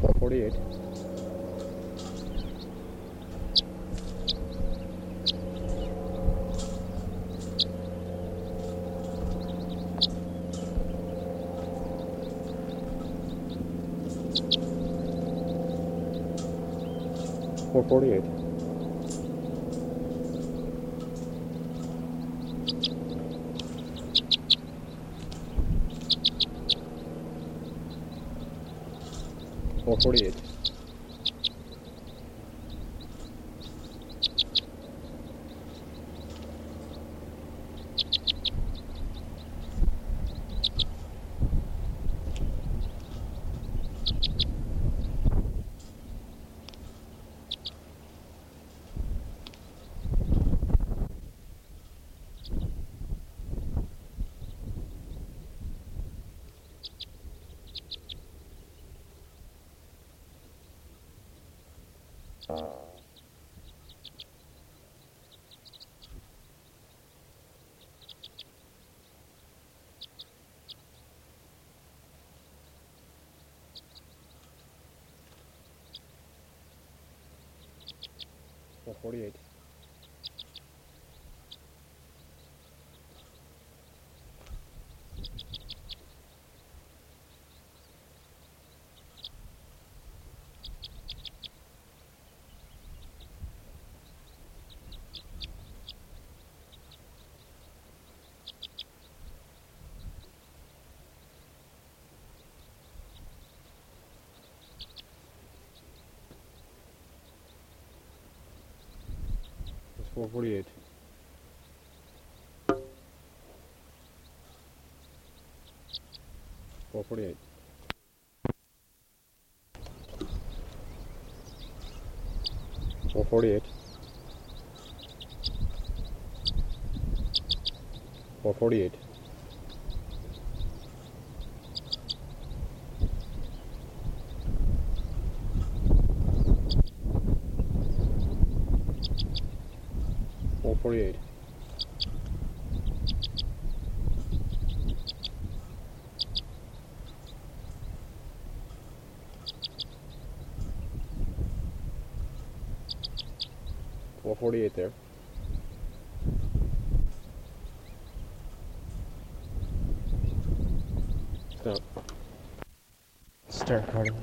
448. 448. 448. 448. 448. 448. 448. 448. 448. 448 there. Stop. Start recording.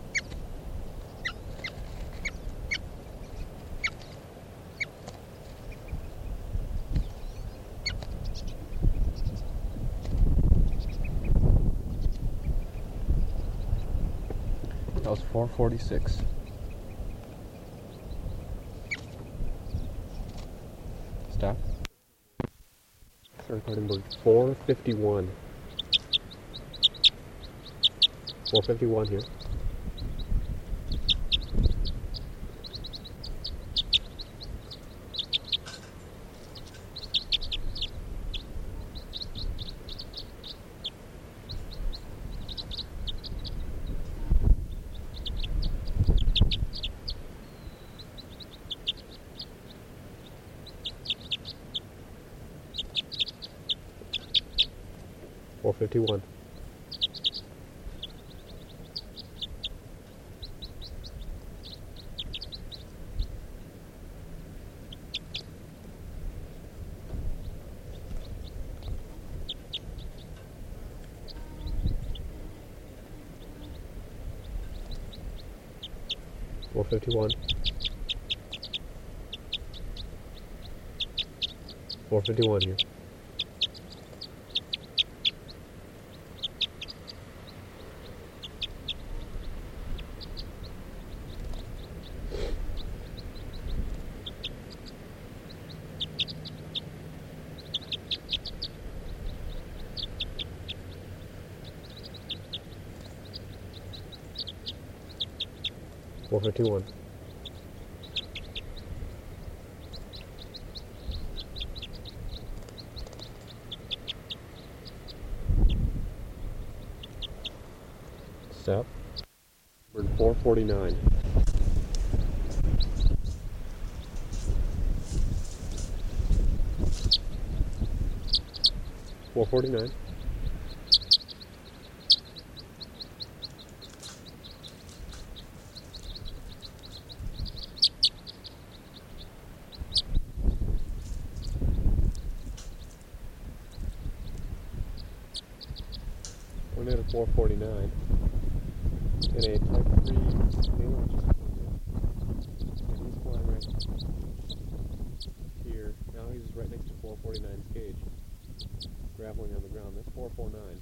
That was 446. Stop. Start recording mode 451. 451 here. Four 51. Four 51. 451 here. Four 51. Stop. We're in 449. 449. 449. 449 in a Type 3 Neyland California. And he's flying right here. Now he's right next to 449's cage, graveling on the ground. That's 449.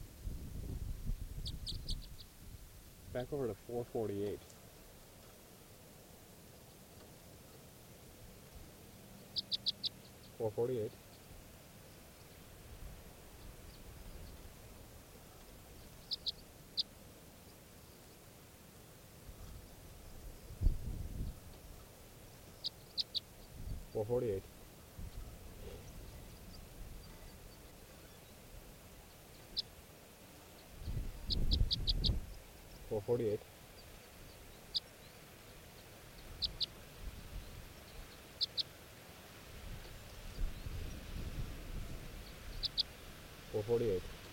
Back over to 448. .448. .448. .448. .448.